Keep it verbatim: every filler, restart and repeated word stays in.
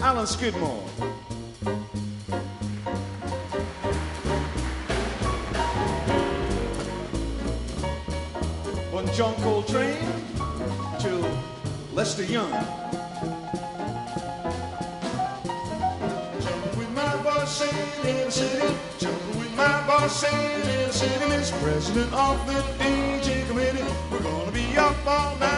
Alan Skidmore. From John Coltrane to Lester Young. Jumping with my boss singing in the city. Jumping with my boss singing in the city. Mister President of the D J committee. We're gonna be up all night.